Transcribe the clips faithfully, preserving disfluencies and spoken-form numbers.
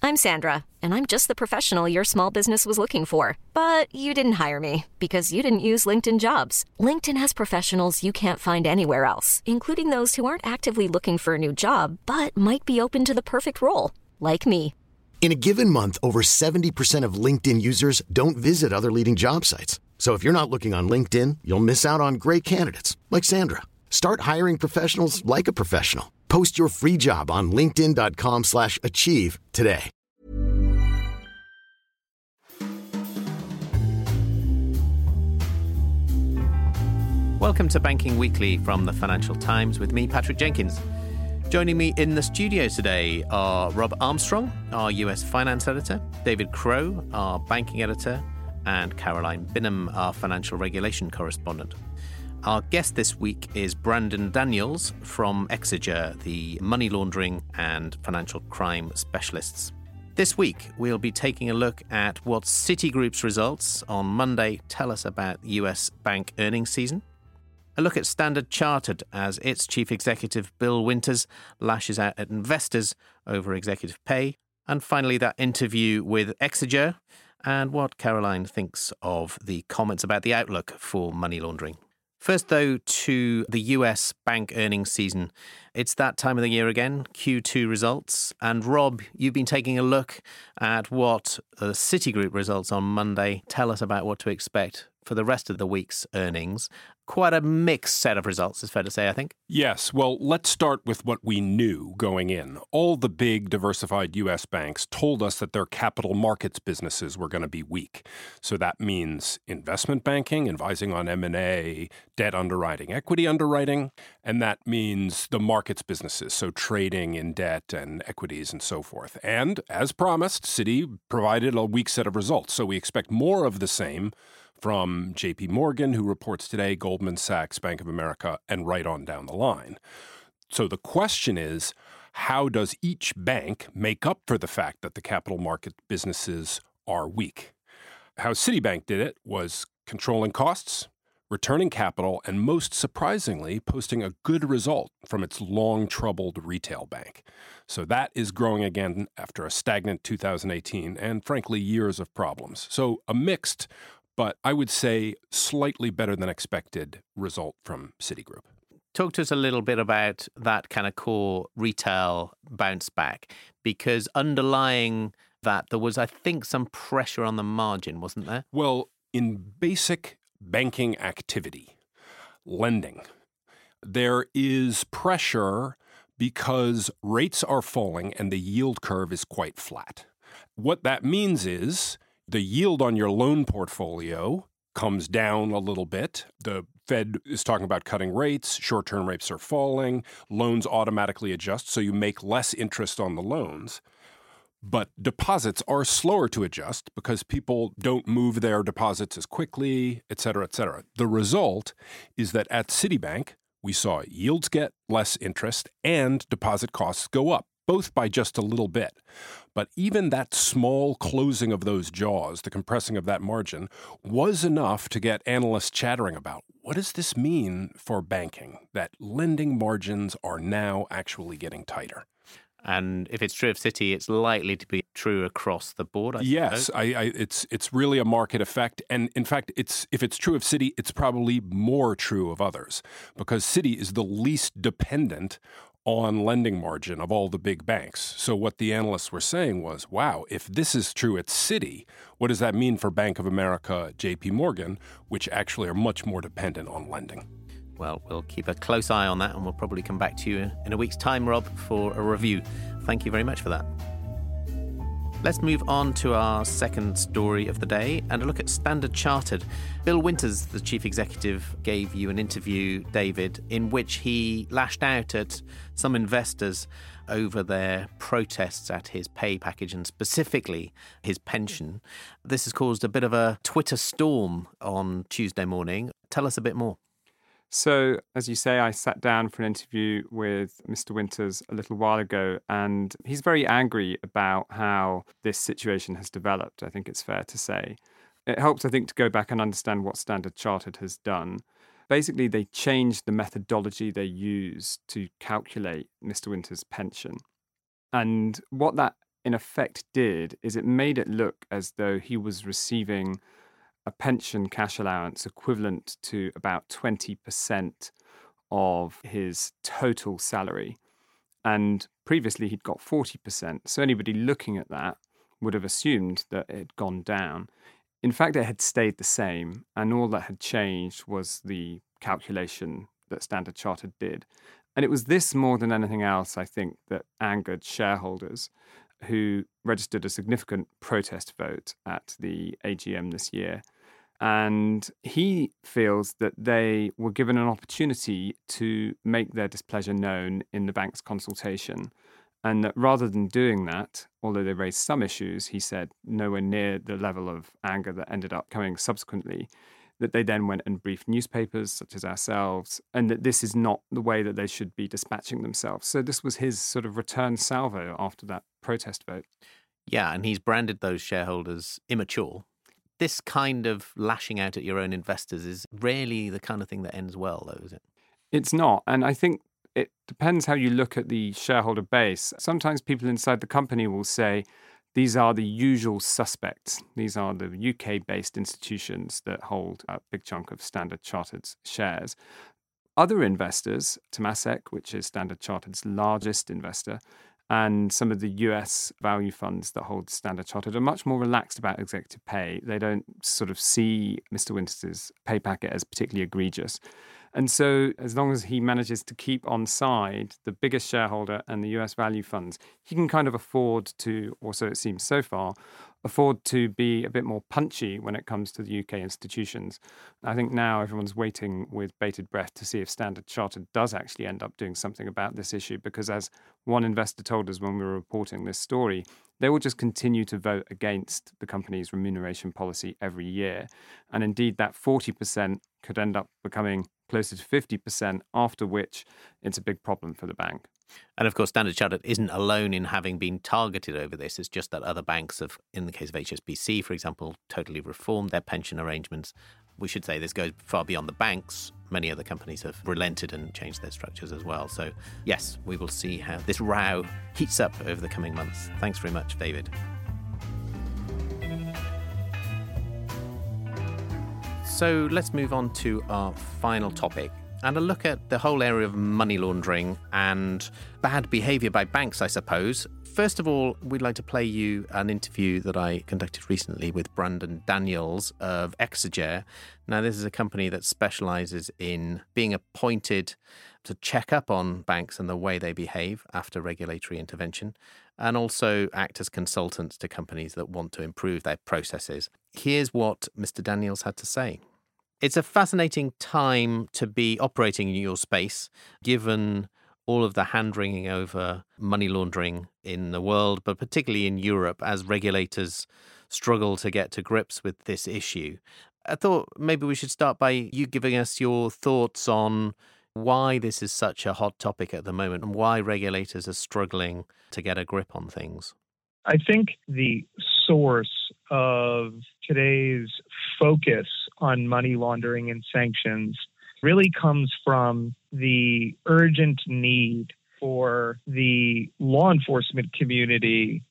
I'm Sandra, and I'm just the professional your small business was looking for. But you didn't hire me because you didn't use LinkedIn Jobs. LinkedIn has professionals you can't find anywhere else, including those who aren't actively looking for a new job, but might be open to the perfect role, like me. In a given month, over seventy percent of LinkedIn users don't visit other leading job sites. So if you're not looking on LinkedIn, you'll miss out on great candidates like Sandra. Start hiring professionals like a professional. Post your free job on linkedin.com slash achieve today. Welcome to Banking Weekly from the Financial Times with me, Patrick Jenkins. Joining me in the studio today are Rob Armstrong, our U S finance editor, David Crow, our banking editor, and Caroline Binham, our financial regulation correspondent. Our guest this week is Brandon Daniels from Exeger, the money laundering and financial crime specialists. This week, we'll be taking a look at what Citigroup's results on Monday tell us about U S bank earnings season. A look at Standard Chartered as its chief executive, Bill Winters, lashes out at investors over executive pay. And finally, that interview with Exeger and what Caroline thinks of the comments about the outlook for money laundering. First, though, to the U S bank earnings season. It's that time of the year again, Q two results. And Rob, you've been taking a look at what the Citigroup results on Monday tell us about what to expect for the rest of the week's earnings. Quite a mixed set of results, it's fair to say, I think. Yes. Well, let's start with what we knew going in. All the big diversified U S banks told us that their capital markets businesses were going to be weak. So that means investment banking, advising on M and A, debt underwriting, equity underwriting, and that means the markets businesses, so trading in debt and equities and so forth. And as promised, Citi provided a weak set of results. So we expect more of the same from J P Morgan, who reports today, Goldman Sachs, Bank of America, and right on down the line. So the question is, how does each bank make up for the fact that the capital market businesses are weak? How Citibank did it was controlling costs, returning capital, and most surprisingly, posting a good result from its long-troubled retail bank. So that is growing again after a stagnant two thousand eighteen and, frankly, years of problems. So a mixed, but I would say slightly better than expected result from Citigroup. Talk to us a little bit about that kind of core retail bounce back, because underlying that, there was, I think, some pressure on the margin, wasn't there? Well, in basic banking activity, lending, there is pressure because rates are falling and the yield curve is quite flat. What that means is the yield on your loan portfolio comes down a little bit. The Fed is talking about cutting rates. Short-term rates are falling. Loans automatically adjust, so you make less interest on the loans. But deposits are slower to adjust because people don't move their deposits as quickly, et cetera, et cetera. The result is that at Citibank, we saw yields get less interest and deposit costs go up, both by just a little bit. But even that small closing of those jaws, the compressing of that margin, was enough to get analysts chattering about, what does this mean for banking, that lending margins are now actually getting tighter? And if it's true of Citi, it's likely to be true across the board, I Yes, suppose. I, I, it's it's really a market effect. And in fact, it's if it's true of Citi, it's probably more true of others, because Citi is the least dependent on lending margin of all the big banks. So what the analysts were saying was, wow, if this is true at Citi, what does that mean for Bank of America, J P Morgan, which actually are much more dependent on lending? Well, we'll keep a close eye on that, and we'll probably come back to you in a week's time, Rob, for a review. Thank you very much for that. Let's move on to our second story of the day and a look at Standard Chartered. Bill Winters, the chief executive, gave you an interview, David, in which he lashed out at some investors over their protests at his pay package and specifically his pension. This has caused a bit of a Twitter storm on Tuesday morning. Tell us a bit more. So, as you say, I sat down for an interview with Mister Winters a little while ago, and he's very angry about how this situation has developed, I think it's fair to say. It helps, I think, to go back and understand what Standard Chartered has done. Basically, they changed the methodology they use to calculate Mister Winters' pension. And what that in effect did is it made it look as though he was receiving a pension cash allowance equivalent to about twenty percent of his total salary. And previously he'd got forty percent. So anybody looking at that would have assumed that it had gone down. In fact, it had stayed the same, and all that had changed was the calculation that Standard Chartered did. And it was this more than anything else, I think, that angered shareholders who registered a significant protest vote at the A G M this year. And he feels that they were given an opportunity to make their displeasure known in the bank's consultation. And that rather than doing that, although they raised some issues, he said nowhere near the level of anger that ended up coming subsequently, that they then went and briefed newspapers such as ourselves, and that this is not the way that they should be dispatching themselves. So this was his sort of return salvo after that protest vote. Yeah, and he's branded those shareholders immature. This kind of lashing out at your own investors is rarely the kind of thing that ends well, though, is it? It's not. And I think it depends how you look at the shareholder base. Sometimes people inside the company will say, these are the usual suspects. These are the U K-based institutions that hold a big chunk of Standard Chartered's shares. Other investors, Temasek, which is Standard Chartered's largest investor, and some of the U S value funds that hold Standard Chartered are much more relaxed about executive pay. They don't sort of see Mister Winters' pay packet as particularly egregious. And so as long as he manages to keep on side the biggest shareholder and the U S value funds, he can kind of afford to, or so it seems so far, afford to be a bit more punchy when it comes to the U K institutions. I think now everyone's waiting with bated breath to see if Standard Chartered does actually end up doing something about this issue, because as one investor told us when we were reporting this story, they will just continue to vote against the company's remuneration policy every year. And indeed, that forty percent could end up becoming closer to fifty percent, after which it's a big problem for the bank. And of course, Standard Chartered isn't alone in having been targeted over this. It's just that other banks have, in the case of H S B C, for example, totally reformed their pension arrangements. We should say this goes far beyond the banks. Many other companies have relented and changed their structures as well. So, yes, we will see how this row heats up over the coming months. Thanks very much, David. So let's move on to our final topic and a look at the whole area of money laundering and bad behaviour by banks, I suppose. First of all, we'd like to play you an interview that I conducted recently with Brandon Daniels of Exeger. Now, this is a company that specialises in being appointed to check up on banks and the way they behave after regulatory intervention, and also act as consultants to companies that want to improve their processes. Here's what Mister Daniels had to say. It's a fascinating time to be operating in your space, given all of the hand-wringing over money laundering in the world, but particularly in Europe, as regulators struggle to get to grips with this issue. I thought maybe we should start by you giving us your thoughts on why this is such a hot topic at the moment and why regulators are struggling to get a grip on things. I think the source of today's focus on money laundering and sanctions really comes from the urgent need for the law enforcement community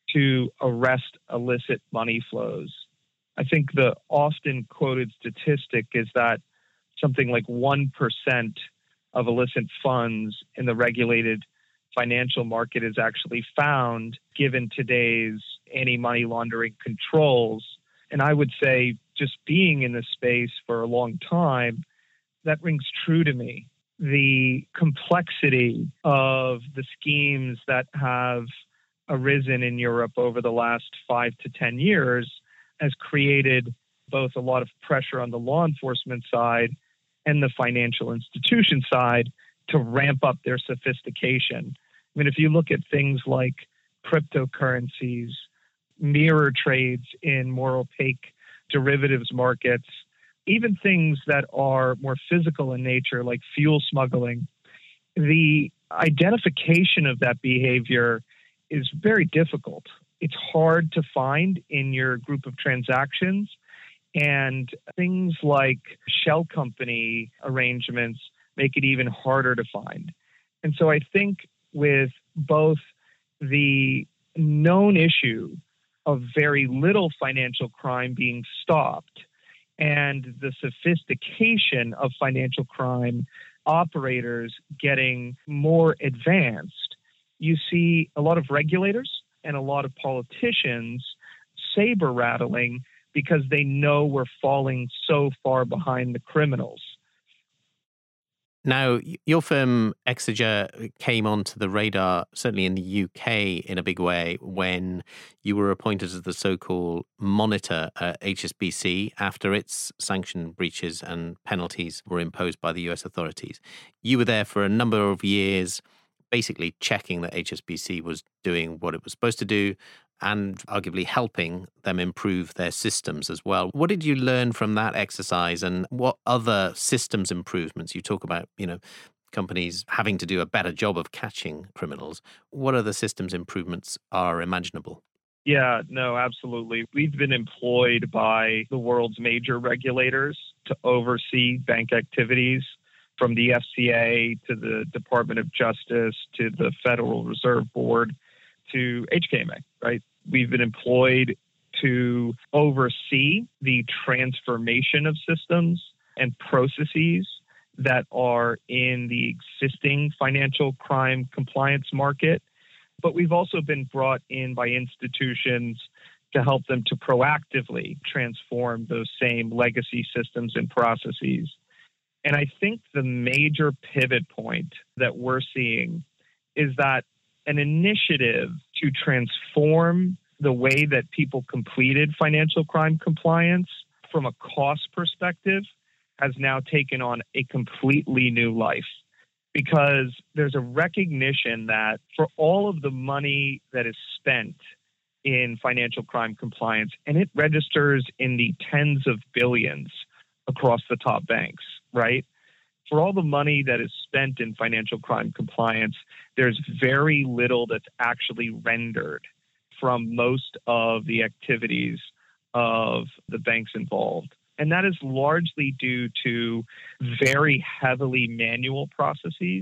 to arrest illicit money flows. I think the often quoted statistic is that something like one percent of illicit funds in the regulated financial market is actually found given today's anti-money laundering controls. And I would say, just being in this space for a long time, that rings true to me. The complexity of the schemes that have arisen in Europe over the last five to ten years has created both a lot of pressure on the law enforcement side and the financial institution side to ramp up their sophistication. I mean, if you look at things like cryptocurrencies, mirror trades in more opaque derivatives markets, even things that are more physical in nature, like fuel smuggling, the identification of that behavior is very difficult. It's hard to find in your group of transactions, and things like shell company arrangements make it even harder to find. And so I think with both the known issue of very little financial crime being stopped and the sophistication of financial crime operators getting more advanced, you see a lot of regulators and a lot of politicians saber rattling because they know we're falling so far behind the criminals. Now, your firm Exeger came onto the radar, certainly in the U K, in a big way when you were appointed as the so-called monitor at H S B C after its sanction breaches and penalties were imposed by the U S authorities. You were there for a number of years, basically checking that H S B C was doing what it was supposed to do and arguably helping them improve their systems as well. What did you learn from that exercise, and what other systems improvements? You talk about, you know, companies having to do a better job of catching criminals. What other systems improvements are imaginable? Yeah, no, absolutely. We've been employed by the world's major regulators to oversee bank activities, from the F C A to the Department of Justice to the Federal Reserve Board to H K M A, right? We've been employed to oversee the transformation of systems and processes that are in the existing financial crime compliance market. But we've also been brought in by institutions to help them to proactively transform those same legacy systems and processes. And I think the major pivot point that we're seeing is that an initiative to transform the way that people completed financial crime compliance from a cost perspective has now taken on a completely new life, because there's a recognition that for all of the money that is spent in financial crime compliance, and it registers in the tens of billions across the top banks, right? For all the money that is spent in financial crime compliance, there's very little that's actually rendered from most of the activities of the banks involved. And that is largely due to very heavily manual processes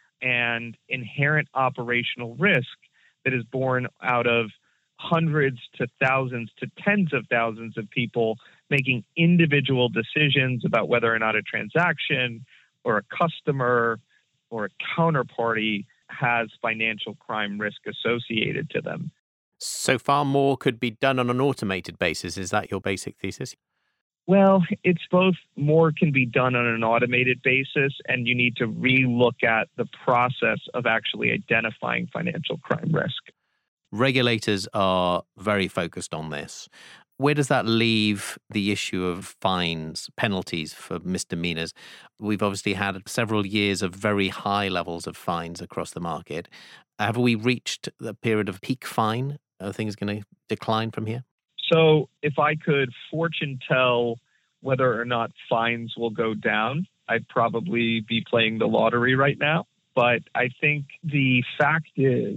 and inherent operational risk that is born out of hundreds to thousands to tens of thousands of people making individual decisions about whether or not a transaction or a customer or a counterparty has financial crime risk associated to them. So far more could be done on an automated basis. Is that your basic thesis? Well, it's both. More can be done on an automated basis, and you need to re-look at the process of actually identifying financial crime risk. Regulators are very focused on this. Where does that leave the issue of fines, penalties for misdemeanors? We've obviously had several years of very high levels of fines across the market. Have we reached the period of peak fine? Are things going to decline from here? So if I could fortune tell whether or not fines will go down, I'd probably be playing the lottery right now. But I think the fact is,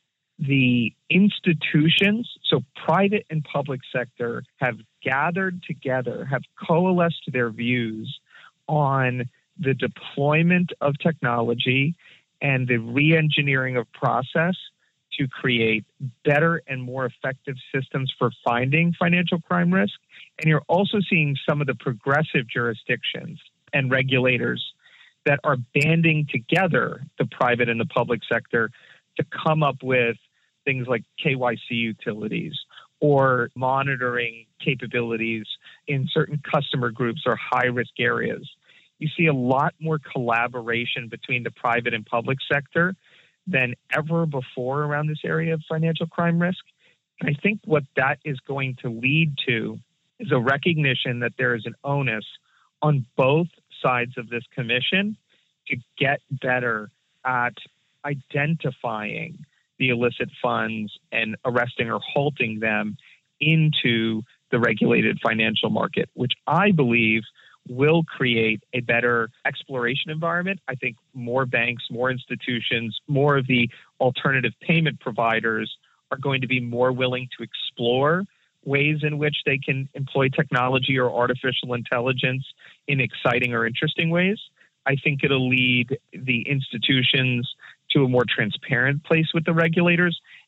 the institutions, so private and public sector, have gathered together, have coalesced their views on the deployment of technology and the re-engineering of process to create better and more effective systems for finding financial crime risk. And you're also seeing some of the progressive jurisdictions and regulators that are banding together, the private and the public sector, to come up with things like K Y C utilities or monitoring capabilities in certain customer groups or high-risk areas. You see a lot more collaboration between the private and public sector than ever before around this area of financial crime risk. And I think what that is going to lead to is a recognition that there is an onus on both sides of this commission to get better at identifying the illicit funds and arresting or halting them into the regulated financial market, which I believe will create a better exploration environment. I think more banks, more institutions, more of the alternative payment providers are going to be more willing to explore ways in which they can employ technology or artificial intelligence in exciting or interesting ways. I think it'll lead the institutions to a more transparent place with the regulators.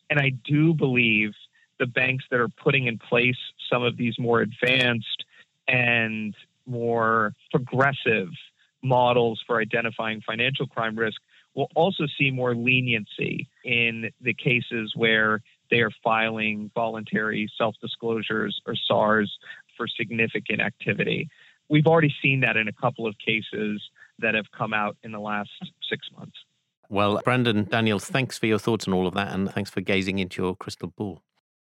And I do believe the banks that are putting in place some of these more advanced and more progressive models for identifying financial crime risk will also see more leniency in the cases where they are filing voluntary self-disclosures or S A Rs for significant activity. We've already seen that in a couple of cases that have come out in the last six months. Well, Brandon Daniels, thanks for your thoughts on all of that, and thanks for gazing into your crystal ball.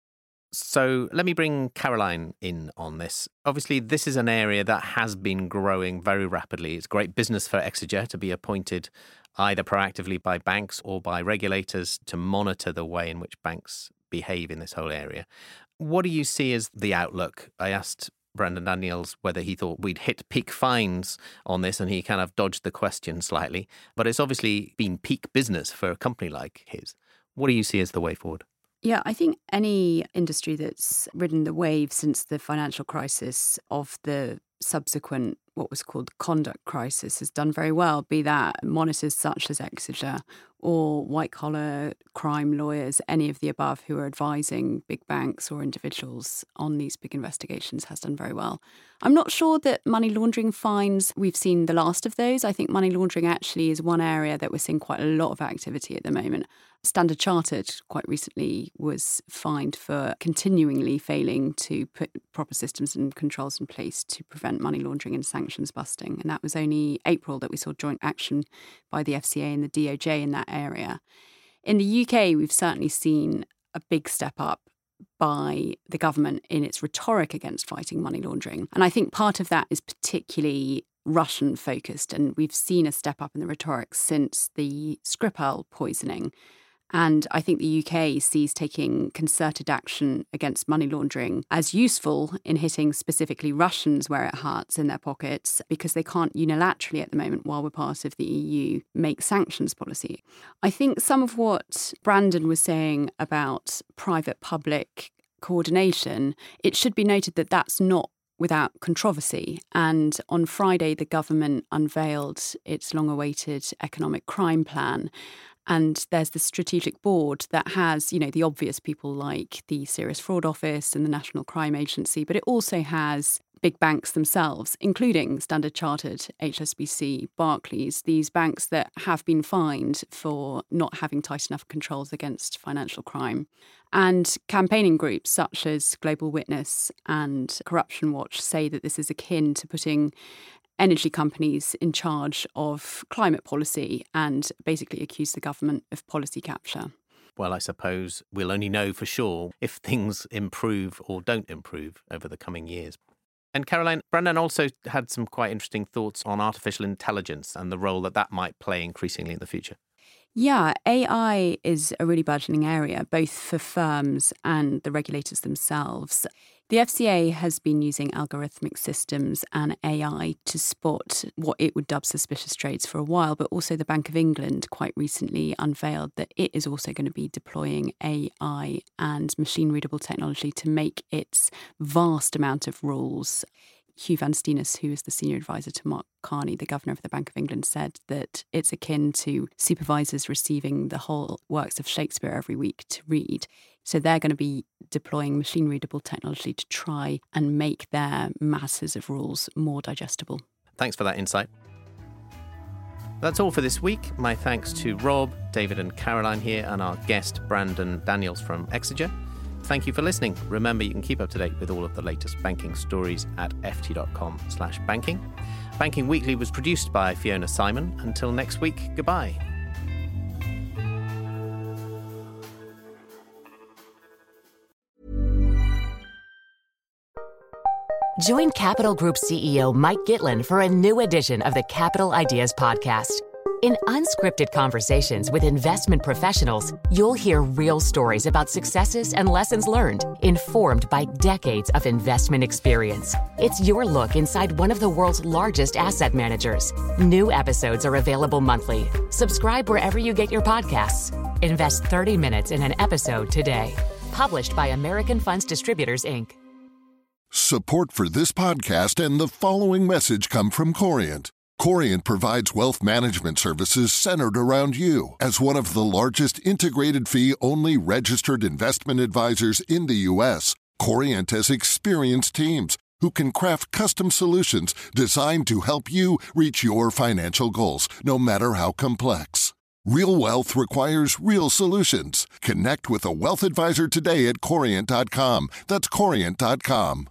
So let me bring Caroline in on this. Obviously, this is an area that has been growing very rapidly. It's great business for Exeter to be appointed either proactively by banks or by regulators to monitor the way in which banks behave in this whole area. What do you see as the outlook? I asked Brandon Daniels whether he thought we'd hit peak fines on this, and he kind of dodged the question slightly. But it's obviously been peak business for a company like his. What do you see as the way forward? Yeah, I think any industry that's ridden the wave since the financial crisis of the subsequent, what was called conduct crisis, has done very well, be that monitors such as Exeter or white-collar crime lawyers, any of the above who are advising big banks or individuals on these big investigations has done very well. I'm not sure that money laundering fines, we've seen the last of those. I think money laundering actually is one area that we're seeing quite a lot of activity at the moment. Standard Chartered quite recently was fined for continually failing to put proper systems and controls in place to prevent money laundering and sanctions busting. And that was only April that we saw joint action by the F C A and the D O J in that area. In the U K, we've certainly seen a big step up by the government in its rhetoric against fighting money laundering. And I think part of that is particularly Russian focused. And we've seen a step up in the rhetoric since the Skripal poisoning. And I think the U K sees taking concerted action against money laundering as useful in hitting specifically Russians where it hurts in their pockets, because they can't unilaterally at the moment, while we're part of the E U, make sanctions policy. I think some of what Brandon was saying about private-public coordination, it should be noted that that's not without controversy. And on Friday, the government unveiled its long-awaited economic crime plan. And there's the strategic board that has, you know, the obvious people like the Serious Fraud Office and the National Crime Agency, but it also has big banks themselves, including Standard Chartered, H S B C, Barclays, these banks that have been fined for not having tight enough controls against financial crime. And campaigning groups such as Global Witness and Corruption Watch say that this is akin to putting energy companies in charge of climate policy and basically accuse the government of policy capture. Well, I suppose we'll only know for sure if things improve or don't improve over the coming years. And Caroline, Brandon also had some quite interesting thoughts on artificial intelligence and the role that that might play increasingly in the future. Yeah, A I is a really burgeoning area, both for firms and the regulators themselves. The F C A has been using algorithmic systems and A I to spot what it would dub suspicious trades for a while, but also the Bank of England quite recently unveiled that it is also going to be deploying A I and machine-readable technology to make its vast amount of rules. Hugh Van Steenis, who is the senior advisor to Mark Carney, the governor of the Bank of England, said that it's akin to supervisors receiving the whole works of Shakespeare every week to read. So they're going to be deploying machine-readable technology to try and make their masses of rules more digestible. Thanks for that insight. That's all for this week. My thanks to Rob, David and Caroline here, and our guest, Brandon Daniels from Exeter. Thank you for listening. Remember, you can keep up to date with all of the latest banking stories at ft.com slash banking. Banking Weekly was produced by Fiona Simon. Until next week, goodbye. Join Capital Group C E O Mike Gitlin for a new edition of the Capital Ideas Podcast. In unscripted conversations with investment professionals, you'll hear real stories about successes and lessons learned, informed by decades of investment experience. It's your look inside one of the world's largest asset managers. New episodes are available monthly. Subscribe wherever you get your podcasts. Invest thirty minutes in an episode today. Published by American Funds Distributors, Incorporated. Support for this podcast and the following message come from Corient. Corient provides wealth management services centered around you. As one of the largest integrated fee-only registered investment advisors in the U S, Corient has experienced teams who can craft custom solutions designed to help you reach your financial goals, no matter how complex. Real wealth requires real solutions. Connect with a wealth advisor today at Corient dot com. That's Corient dot com.